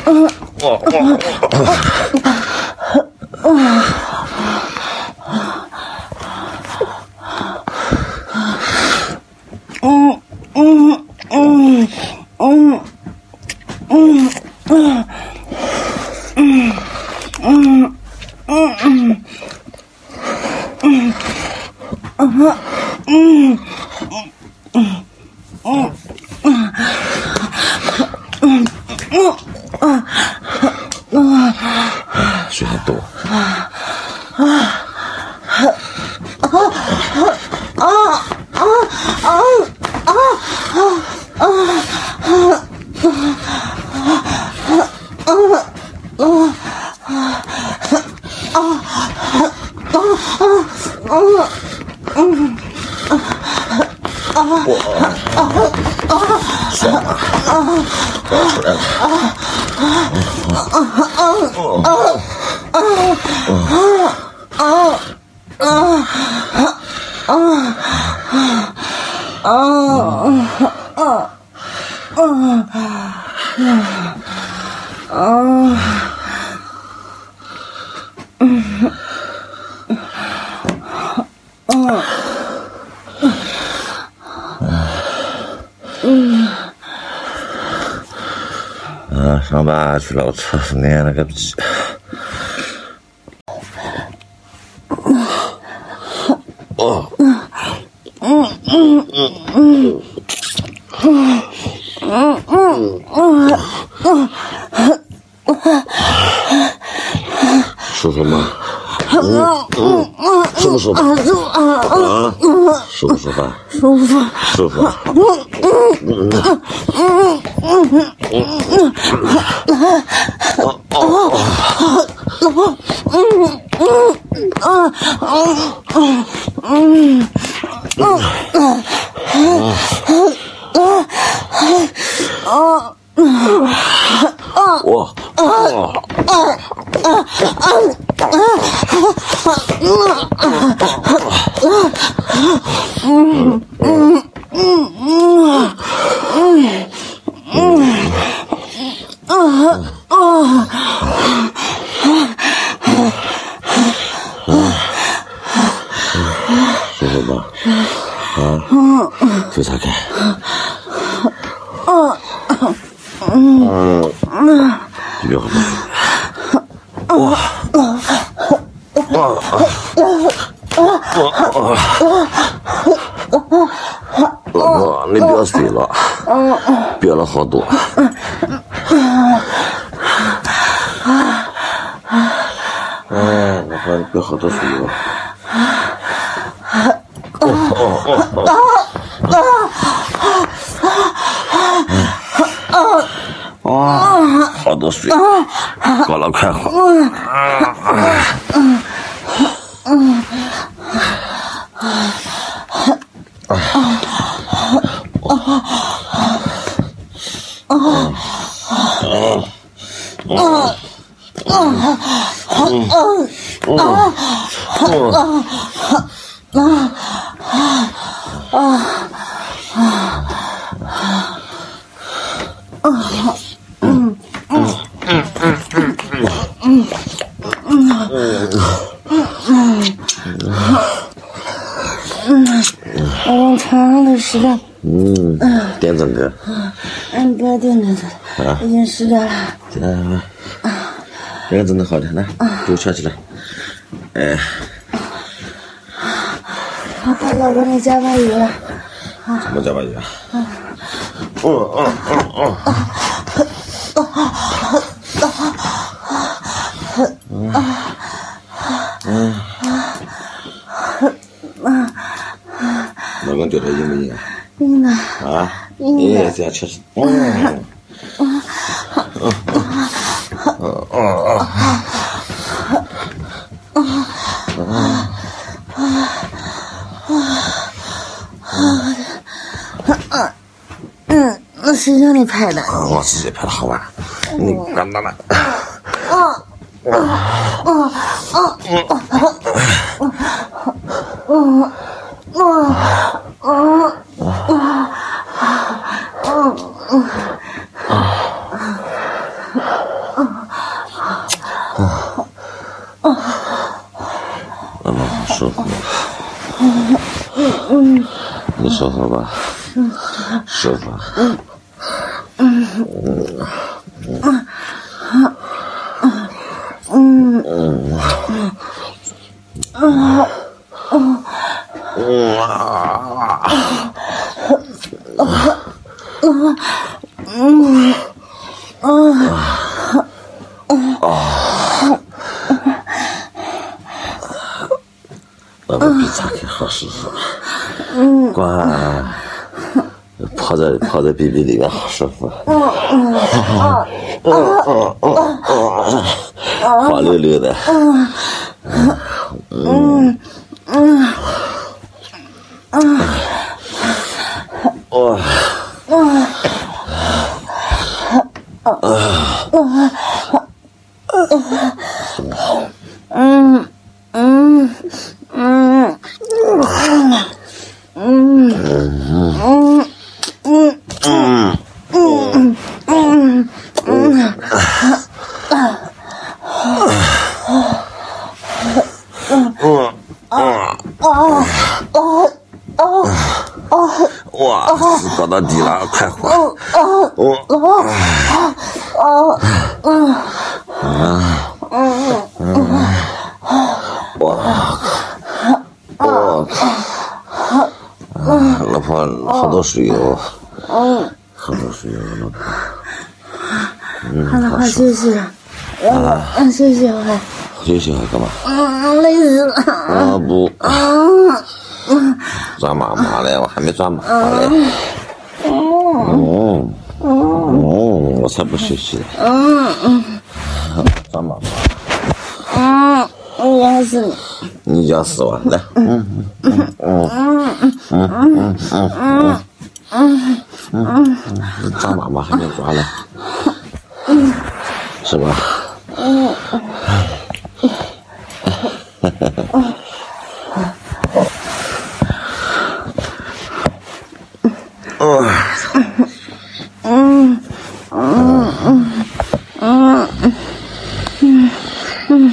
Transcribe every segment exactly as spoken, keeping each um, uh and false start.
水还多。算了，我要出来了。啊，上班去了，我操，累了个逼！哦，嗯嗯嗯嗯嗯嗯嗯嗯，舒服吗？嗯嗯嗯，舒不舒服？啊，舒不舒服？舒服，舒服。嗯嗯嗯嗯嗯嗯。哦哦哦。嗯嗯嗯嗯嗯嗯嗯。我。嗯嗯嗯嗯嗯嗯舒服吧？啊，就擦开。嗯嗯，别喝水。哇哇老婆，你别睡了，憋了好多。哎，老婆，你别喝多水了。哦哦哦哦！哇，好多水，过了快喝。 我用长的时间。 嗯，点整个。 嗯，别点点了，已经十点了。 这样，这个真的好点了，给我翘起来。哎， 好，老公，你加把油了。 什么加把油啊？嗯嗯嗯嗯嗯。嗯。老公觉得硬不硬啊？ 硬的。 啊？硬的。这样确实。嗯。嗯嗯嗯嗯嗯嗯，那谁让你拍的？ 我自己拍的好玩，你干嘛呢？ 嗯嗯嗯嗯嗯嗯嗯嗯。 舒服吧？舒服。嗯嗯嗯嗯嗯嗯嗯啊嗯把我鼻擦开，好舒服。嗯，乖，泡在泡在鼻鼻里面，好舒服。嗯嗯嗯嗯嗯嗯，滑溜溜的。嗯嗯嗯嗯，哇，嗯嗯嗯嗯嗯嗯嗯嗯嗯嗯嗯哇，搞到底了，快活！我哇，我靠！老婆，好多水哦，好多水哦，老婆。 好了，快休息了，啊，休息会。 休息会干嘛？ 嗯，累死了。 啊不，嗯，抓妈妈嘞，我还没抓妈妈嘞。嗯嗯，我才不休息嘞。嗯嗯，抓妈妈。 嗯，我压死你。 你压死我，来。嗯嗯嗯嗯嗯嗯嗯嗯嗯嗯，抓妈妈还没抓嘞，是吧？嗯。嗯嗯嗯嗯嗯嗯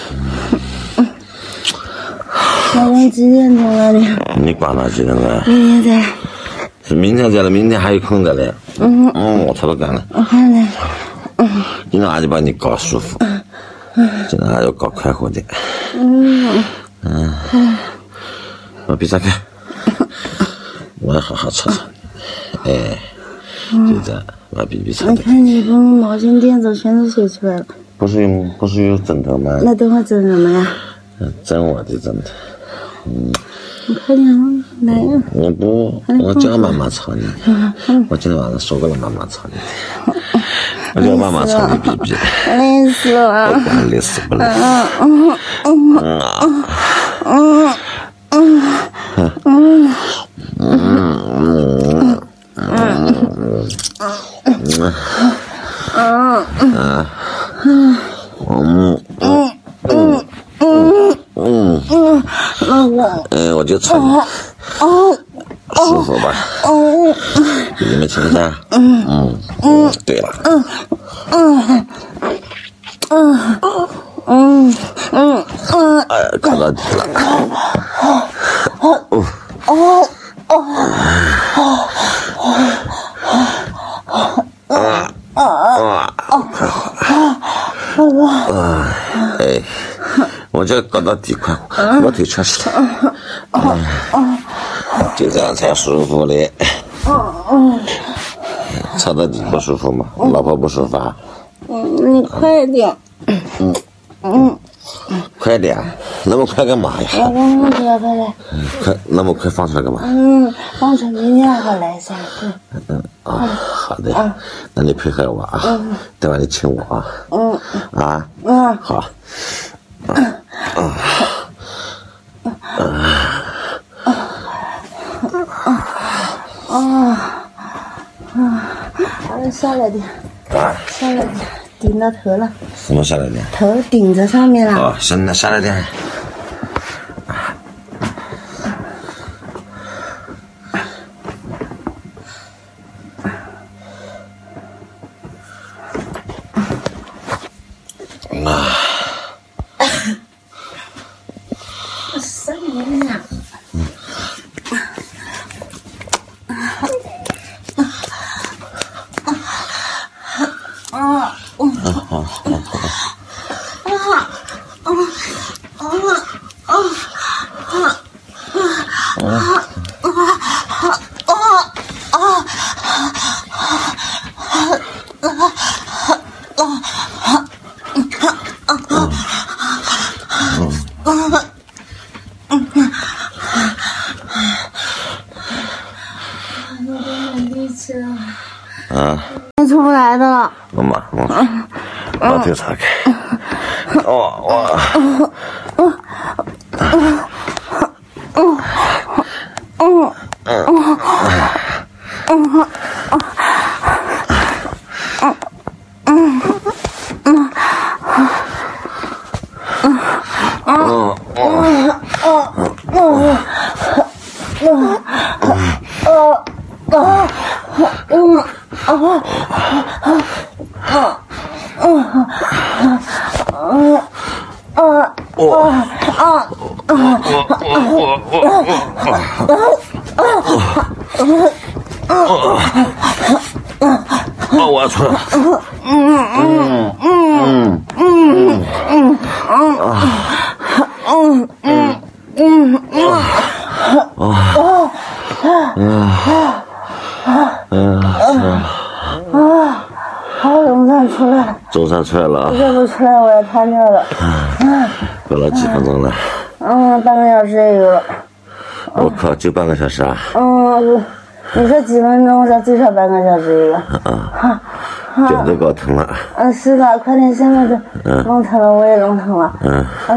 老公几点钟了你？ 你管他几点了？ 明天再。 是明天再来，明天还有空再来。嗯嗯，我才不干了。 我看来。 嗯，今天俺就把你搞舒服。嗯，今天俺要搞快活点。嗯嗯，把鼻擦开，我要好好擦擦你。哎，就这样，把鼻鼻擦开。 我看你把毛巾垫子全都水出来了。 不是有不是有枕头吗？ 那等会整什么呀？ 整我的枕头。嗯。 你快点来呀！ 我不，我叫妈妈操你。我今天晚上说过了，妈妈操你。我叫妈妈操你逼逼。 累死了！ 我管累死不累？ 嗯嗯嗯啊嗯嗯嗯嗯嗯嗯嗯嗯嗯嗯嗯嗯嗯，老公，嗯，我就操你，舒服吧？嗯，给你们亲一下。嗯嗯嗯，对了。嗯嗯嗯嗯嗯嗯，哎呀，搞到底了。哦哦哦哦啊啊！快活！啊，哎。我这搞到底快活，我腿全是了，就这样才舒服嘞。擦到底不舒服吗？老婆不舒服啊？ 嗯，你快点。嗯嗯， 快点，那么快干嘛呀？ 老公，我不要快点。 快，那么快放出来干嘛？ 嗯，放出明天好来噻。 嗯嗯啊，好的，那你配合我啊，待会你亲我啊。嗯啊嗯好。啊啊啊啊啊！下来点，下来点，顶到头了。 什么下来点？ 头顶着上面了。 哦，行，那下来点。啊。 啊， 你出不来的了。 妈妈，我把腿岔开。哦，我。我出来了。嗯嗯嗯嗯嗯嗯嗯嗯嗯啊嗯啊！好，总算出来了。总算出来了。再不出来我要瘫掉了。过了几分钟了？嗯，半个小时也有了。我靠，就半个小时啊？嗯，你说几分钟，这最少半个小时有了。啊，脚都搞疼了。嗯，是的，快点，现在就弄疼了，我也弄疼了。嗯。